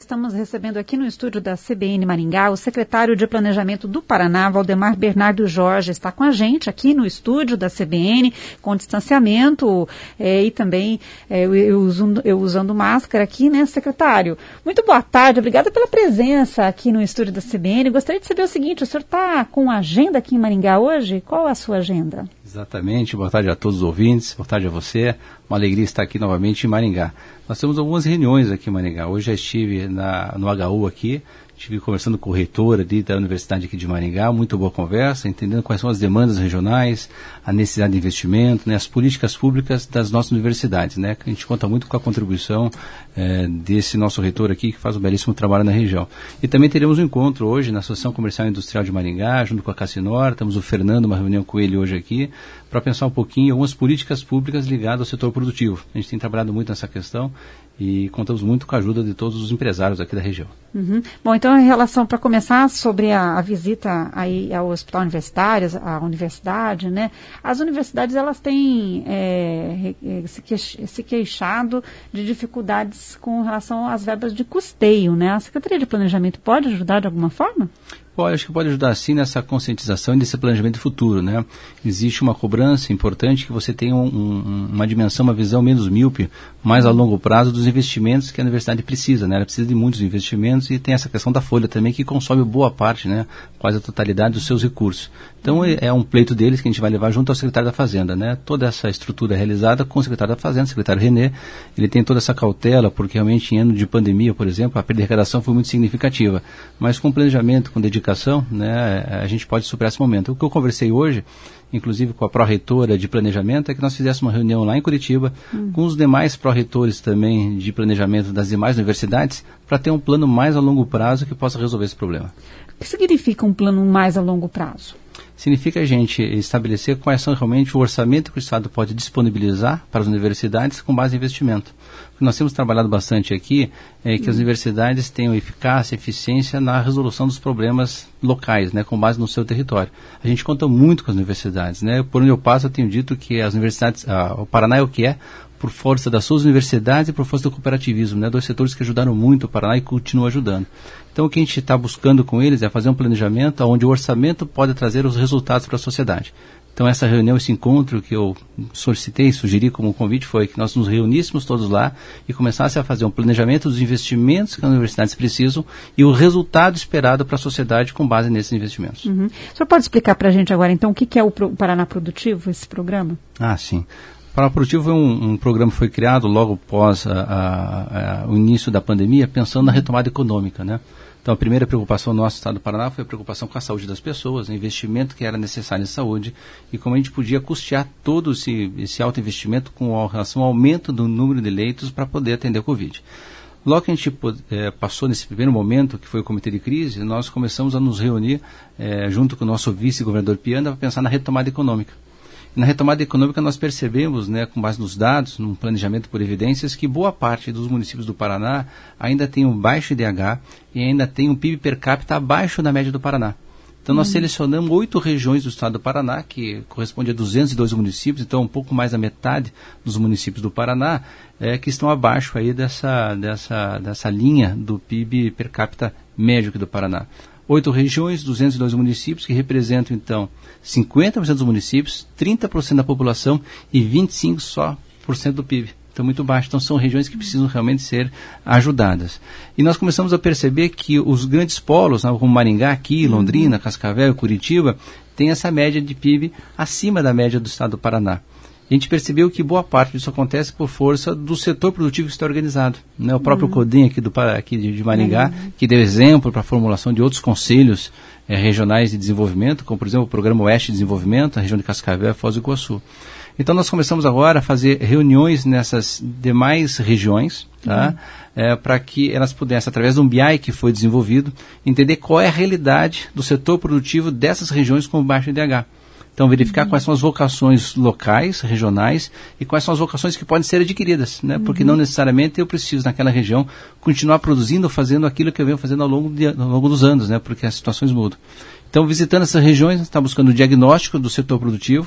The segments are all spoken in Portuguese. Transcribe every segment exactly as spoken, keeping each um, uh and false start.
Estamos recebendo aqui no estúdio da C B N Maringá o secretário de Planejamento do Paraná, Valdemar Bernardo Jorge, está com a gente aqui no estúdio da C B N, com distanciamento é, e também é, eu, eu, usando, eu usando máscara aqui, né, secretário? Muito boa tarde, obrigada pela presença aqui no estúdio da C B N. Gostaria de saber o seguinte, o senhor está com agenda aqui em Maringá hoje? Qual é a sua agenda? Exatamente, boa tarde a todos os ouvintes, boa tarde a você, uma alegria estar aqui novamente em Maringá. Nós temos algumas reuniões aqui em Maringá, hoje já estive na, no H U aqui, estive conversando com o reitor ali da Universidade aqui de Maringá, muito boa conversa, entendendo quais são as demandas regionais, a necessidade de investimento, né, as políticas públicas das nossas universidades, né, que a gente conta muito com a contribuição é, desse nosso reitor aqui, que faz um belíssimo trabalho na região. E também teremos um encontro hoje na Associação Comercial e Industrial de Maringá, junto com a Cassinor, temos o Fernando, uma reunião com ele hoje aqui, para pensar um pouquinho em algumas políticas públicas ligadas ao setor produtivo. A gente tem trabalhado muito nessa questão e contamos muito com a ajuda de todos os empresários aqui da região. Uhum. Bom, então em relação, para começar, sobre a, a visita aí ao Hospital Universitário, à universidade, né? As universidades, elas têm é, se, queix, se queixado de dificuldades com relação às verbas de custeio, né? A Secretaria de Planejamento pode ajudar de alguma forma? Pode, acho que pode ajudar sim nessa conscientização e nesse planejamento futuro, né? Existe uma cobrança importante que você tenha um, um, uma dimensão, uma visão menos míope, mais a longo prazo dos investimentos que a universidade precisa, né? Ela precisa de muitos investimentos e tem essa questão da folha também que consome boa parte, né? Quase a totalidade dos seus recursos. Então é um pleito deles que a gente vai levar junto ao secretário da Fazenda, né? Toda essa estrutura é realizada com o secretário da Fazenda, o secretário René, ele tem toda essa cautela, porque realmente em ano de pandemia, por exemplo, a perda de arrecadação foi muito significativa, mas com planejamento, com dedicação, né, a gente pode superar esse momento. O que eu conversei hoje, inclusive com a pró-reitora de planejamento, é que nós fizéssemos uma reunião lá em Curitiba, hum. com os demais pró-reitores também de planejamento das demais universidades, para ter um plano mais a longo prazo que possa resolver esse problema. O que significa um plano mais a longo prazo? Significa a gente estabelecer quais são realmente o orçamento que o Estado pode disponibilizar para as universidades com base em investimento. O que nós temos trabalhado bastante aqui é que hum. as universidades tenham eficácia, eficiência na resolução dos problemas locais, né, com base no seu território. A gente conta muito com as universidades, né? Por onde eu passo eu tenho dito que as universidades, ah, o Paraná é o que é, por força das suas universidades e por força do cooperativismo, né? Dois setores que ajudaram muito o Paraná e continuam ajudando. Então o que a gente está buscando com eles é fazer um planejamento onde o orçamento pode trazer os resultados para a sociedade. Então essa reunião, esse encontro que eu solicitei, sugeri como convite foi que nós nos reuníssemos todos lá e começasse a fazer um planejamento dos investimentos que as universidades precisam e o resultado esperado para a sociedade com base nesses investimentos. Uhum. O senhor pode explicar para a gente agora então o que, que é o Pro- Paraná Produtivo, esse programa? Ah, sim. O Paraná Produtivo é um, um programa que foi criado logo após a, a, a, o início da pandemia, pensando na retomada econômica, né? Então, a primeira preocupação do nosso Estado do Paraná foi a preocupação com a saúde das pessoas, o investimento que era necessário em saúde e como a gente podia custear todo esse, esse alto investimento com relação ao aumento do número de leitos para poder atender a Covid. Logo que a gente é, passou nesse primeiro momento, que foi o Comitê de Crise, nós começamos a nos reunir é, junto com o nosso vice-governador Pianda para pensar na retomada econômica. Na retomada econômica nós percebemos, né, com base nos dados, num planejamento por evidências, que boa parte dos municípios do Paraná ainda tem um baixo I D H e ainda tem um P I B per capita abaixo da média do Paraná. Então nós hum. selecionamos oito regiões do estado do Paraná, que corresponde a duzentos e dois municípios, então um pouco mais da metade dos municípios do Paraná, é, que estão abaixo aí dessa, dessa, dessa linha do P I B per capita médio aqui do Paraná. Oito regiões, duzentos e dois municípios, que representam, então, cinquenta por cento dos municípios, trinta por cento da população e vinte e cinco por cento só por cento do P I B. Então, muito baixo. Então, são regiões que precisam realmente ser ajudadas. E nós começamos a perceber que os grandes polos, né, como Maringá, aqui, Londrina, Cascavel, Curitiba, têm essa média de P I B acima da média do estado do Paraná. A gente percebeu que boa parte disso acontece por força do setor produtivo que está organizado, né? O próprio uhum. CODEM aqui, do, aqui de, de Maringá, uhum. que deu exemplo para a formulação de outros conselhos eh, regionais de desenvolvimento, como por exemplo o Programa Oeste de Desenvolvimento, a região de Cascavel e Foz do Iguaçu. Então nós começamos agora a fazer reuniões nessas demais regiões, tá? Uhum. É, para que elas pudessem, através de um B I que foi desenvolvido, entender qual é a realidade do setor produtivo dessas regiões com baixo I D H. Então, verificar uhum. quais são as vocações locais, regionais, e quais são as vocações que podem ser adquiridas, né? Uhum. Porque não necessariamente eu preciso, naquela região, continuar produzindo ou fazendo aquilo que eu venho fazendo ao longo, de, ao longo dos anos, né? Porque as situações mudam. Então, visitando essas regiões, está buscando o diagnóstico do setor produtivo,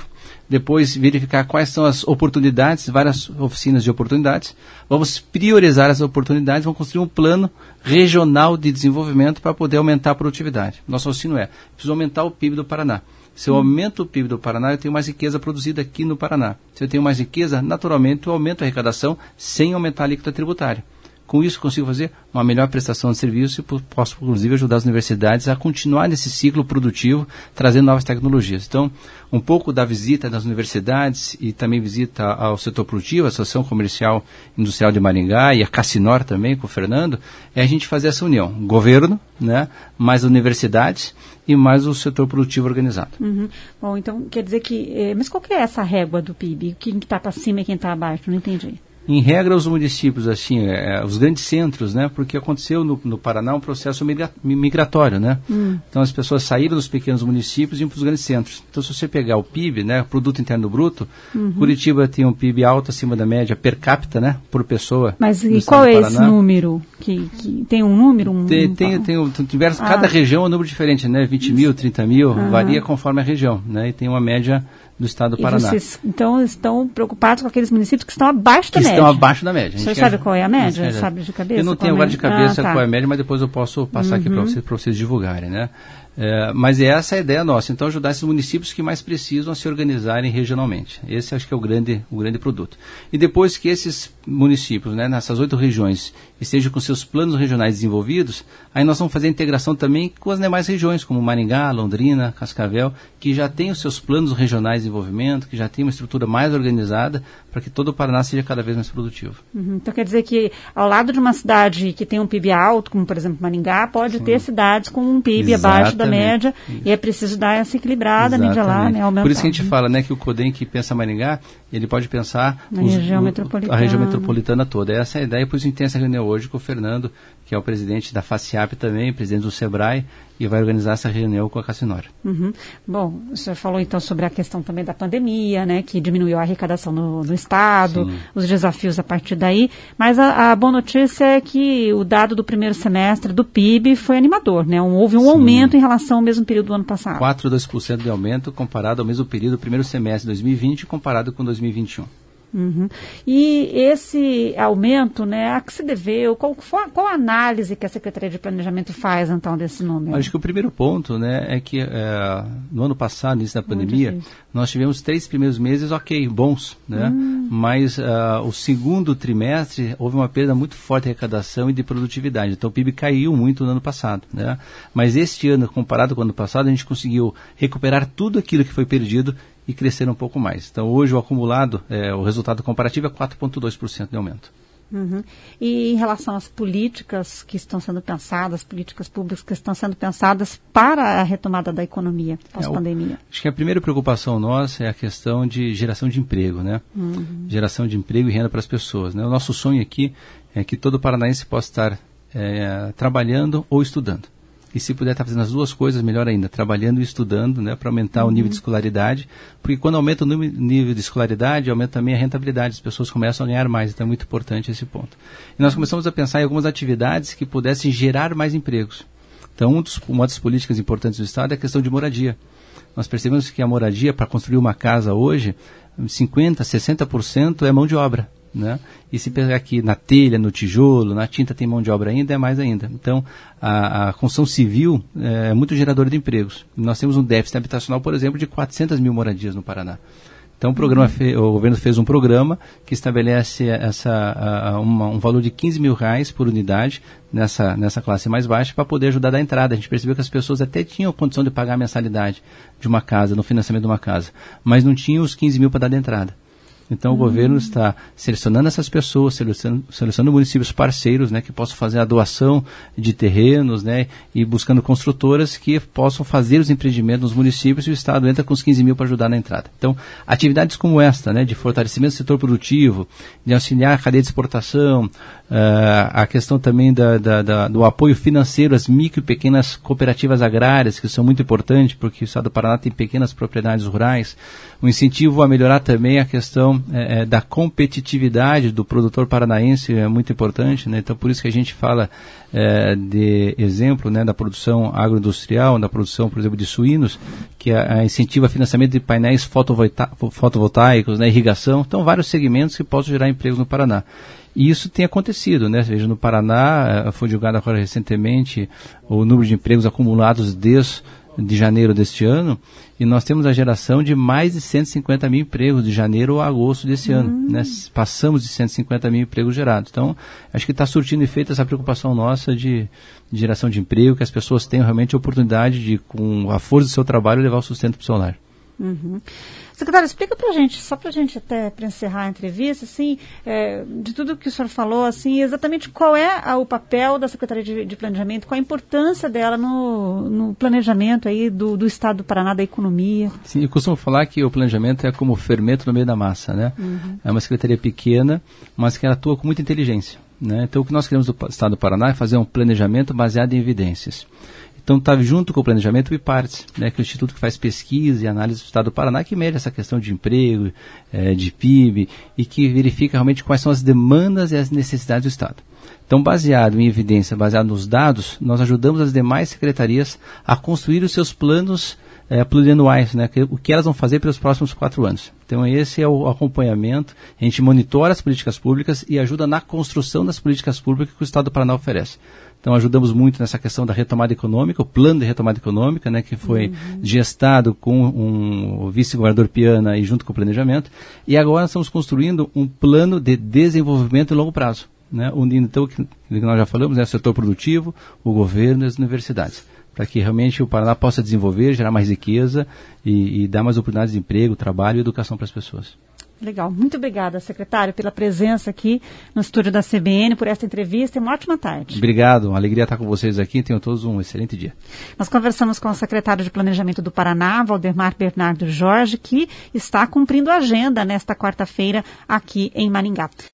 depois verificar quais são as oportunidades, várias oficinas de oportunidades, vamos priorizar as oportunidades, vamos construir um plano regional de desenvolvimento para poder aumentar a produtividade. Nosso raciocínio é, preciso aumentar o P I B do Paraná. Se eu aumento o P I B do Paraná, eu tenho mais riqueza produzida aqui no Paraná. Se eu tenho mais riqueza, naturalmente eu aumento a arrecadação sem aumentar a alíquota tributária. Com isso, consigo fazer uma melhor prestação de serviço e posso, inclusive, ajudar as universidades a continuar nesse ciclo produtivo, trazendo novas tecnologias. Então, um pouco da visita das universidades e também visita ao setor produtivo, a Associação Comercial Industrial de Maringá e a Cassinor também, com o Fernando, é a gente fazer essa união. Governo, né, mais universidades e mais o setor produtivo organizado. Uhum. Bom, então, quer dizer que... Eh, mas qual que é essa régua do P I B? Quem está para cima e quem está abaixo? Não entendi. Em regra, os municípios, assim, é, os grandes centros, né? Porque aconteceu no, no Paraná um processo migra, migratório, né? Hum. Então, as pessoas saíram dos pequenos municípios e iam para os grandes centros. Então, se você pegar o P I B, né? Produto Interno Bruto, uhum. Curitiba tem um P I B alto acima da média per capita, né? Por pessoa. Mas e qual é esse número? Que, que tem um número? Um, tem, um, tem, tem, um, tem diversos, ah. Cada região é um número diferente, né? vinte mil, trinta mil, uhum. Varia conforme a região, né? E tem uma média do estado do Paraná. E vocês, então, estão preocupados com aqueles municípios que estão abaixo da que média? Que estão abaixo da média. Você sabe qual é a média? Sabe de cabeça? Eu não tenho agora de cabeça ah, tá. qual é a média, mas depois eu posso passar uhum. aqui para vocês, para vocês divulgarem, né? É, mas essa é a ideia nossa, então ajudar esses municípios que mais precisam a se organizarem regionalmente. Esse acho que é o grande, o grande produto. E depois que esses municípios, né, nessas oito regiões, estejam com seus planos regionais desenvolvidos, aí nós vamos fazer a integração também com as demais regiões, como Maringá, Londrina, Cascavel, que já têm os seus planos regionais de desenvolvimento, que já têm uma estrutura mais organizada, para que todo o Paraná seja cada vez mais produtivo. Uhum. Então quer dizer que ao lado de uma cidade que tem um P I B alto, como por exemplo Maringá, pode Sim. ter cidades com um P I B Exatamente. abaixo da média, isso. E é preciso dar essa equilibrada, nivelar, né, aumentar. Por isso que a gente fala, né, que o CODEM que pensa Maringá, ele pode pensar na os, região o, metropolitana. a região metropolitana toda. Essa é a ideia, por isso a gente tem essa reunião hoje com o Fernando, que é o presidente da FACIAP também, presidente do SEBRAE, e vai organizar essa reunião com a Cassinor. Uhum. Bom, o senhor falou então sobre a questão também da pandemia, né, que diminuiu a arrecadação no, no Estado, Sim. os desafios a partir daí, mas a, a boa notícia é que o dado do primeiro semestre do P I B foi animador, né, um, houve um Sim. aumento em relação ao mesmo período do ano passado. quatro vírgula dois por cento de aumento comparado ao mesmo período do primeiro semestre de dois mil e vinte comparado com dois mil e vinte e um. Uhum. E esse aumento, né, a que se deveu? Qual, qual a análise que a Secretaria de Planejamento faz, então, desse número? Acho que o primeiro ponto, né, é que é, no ano passado, no início da pandemia, nós tivemos três primeiros meses, ok, bons, né, hum. mas uh, o segundo trimestre houve uma perda muito forte de arrecadação e de produtividade. Então, o P I B caiu muito no ano passado, né, mas este ano, comparado com o ano passado, a gente conseguiu recuperar tudo aquilo que foi perdido e crescer um pouco mais. Então, hoje o acumulado, é, o resultado comparativo é quatro vírgula dois por cento de aumento. Uhum. E em relação às políticas que estão sendo pensadas, políticas públicas que estão sendo pensadas para a retomada da economia pós-pandemia? É, acho que a primeira preocupação nossa é a questão de geração de emprego, né? Uhum. Geração de emprego e renda para as pessoas, né? O nosso sonho aqui é que todo paranaense possa estar é, trabalhando ou estudando. E se puder estar fazendo as duas coisas, melhor ainda, trabalhando e estudando, né, para aumentar uhum. o nível de escolaridade, porque quando aumenta o nível de escolaridade, aumenta também a rentabilidade, as pessoas começam a ganhar mais, então é muito importante esse ponto. E nós começamos a pensar em algumas atividades que pudessem gerar mais empregos. Então, um dos, uma das políticas importantes do Estado é a questão de moradia. Nós percebemos que a moradia, para construir uma casa hoje, cinquenta por cento, sessenta por cento é mão de obra. Né? E se pegar aqui na telha, no tijolo, na tinta tem mão de obra ainda, é mais ainda. Então, a, a construção civil é muito geradora de empregos. Nós temos um déficit habitacional, por exemplo, de quatrocentas mil moradias no Paraná. Então, o, programa fe, o governo fez um programa que estabelece essa, a, uma, um valor de quinze mil reais por unidade nessa, nessa classe mais baixa para poder ajudar a dar entrada. A gente percebeu que as pessoas até tinham condição de pagar a mensalidade de uma casa, no financiamento de uma casa, mas não tinham os quinze mil para dar de entrada. Então, o governo está selecionando essas pessoas, selecionando, selecionando municípios parceiros, né, que possam fazer a doação de terrenos, né, e buscando construtoras que possam fazer os empreendimentos nos municípios e o Estado entra com os quinze mil para ajudar na entrada. Então, atividades como esta, né, de fortalecimento do setor produtivo, de auxiliar a cadeia de exportação, uh, a questão também da, da, da, do apoio financeiro às micro e pequenas cooperativas agrárias, que são muito importantes, porque o Estado do Paraná tem pequenas propriedades rurais, o incentivo a melhorar também a questão questão é, é, da competitividade do produtor paranaense é muito importante, né? Então por isso que a gente fala é, de exemplo, né, da produção agroindustrial, da produção, por exemplo, de suínos, que a, a incentiva financiamento de painéis fotovolta- fotovoltaicos, né, irrigação, então vários segmentos que possam gerar empregos no Paraná. E isso tem acontecido, né? Veja, no Paraná, foi divulgado agora recentemente o número de empregos acumulados desde de janeiro deste ano, e nós temos a geração de mais de cento e cinquenta mil empregos de janeiro a agosto desse hum. ano, né? Passamos de cento e cinquenta mil empregos gerados. Então, acho que está surtindo efeito essa preocupação nossa de, de geração de emprego, que as pessoas tenham realmente a oportunidade de, com a força do seu trabalho, levar o sustento para o seu lar. Uhum. Secretário, explica para a gente, só para a gente até para encerrar a entrevista, assim, é, de tudo que o senhor falou, assim, exatamente qual é a, o papel da Secretaria de, de Planejamento, qual a importância dela no, no planejamento aí do, do Estado do Paraná, da economia. Sim, eu costumo falar que o planejamento é como o fermento no meio da massa, né? Uhum. É uma secretaria pequena, mas que ela atua com muita inteligência, né? Então o que nós queremos do Estado do Paraná é fazer um planejamento baseado em evidências. Então está junto com o planejamento o IPARTS, né, que é o instituto que faz pesquisa e análise do Estado do Paraná, que mede essa questão de emprego, é, de P I B, e que verifica realmente quais são as demandas e as necessidades do Estado. Então, baseado em evidência, baseado nos dados, nós ajudamos as demais secretarias a construir os seus planos é, plurianuais, né, que, o que elas vão fazer pelos próximos quatro anos. Então, esse é o acompanhamento, a gente monitora as políticas públicas e ajuda na construção das políticas públicas que o Estado do Paraná oferece. Então, ajudamos muito nessa questão da retomada econômica, o plano de retomada econômica, né, que foi uhum. gestado com um, o vice-governador Piana e junto com o planejamento. E agora nós estamos construindo um plano de desenvolvimento a longo prazo, né, unindo então o que, que nós já falamos, né, o setor produtivo, o governo e as universidades, para que realmente o Paraná possa desenvolver, gerar mais riqueza e, e dar mais oportunidades de emprego, trabalho e educação para as pessoas. Legal. Muito obrigada, secretário, pela presença aqui no estúdio da C B N, por esta entrevista e uma ótima tarde. Obrigado. Uma alegria estar com vocês aqui. Tenham todos um excelente dia. Nós conversamos com o secretário de Planejamento do Paraná, Valdemar Bernardo Jorge, que está cumprindo a agenda nesta quarta-feira aqui em Maringá.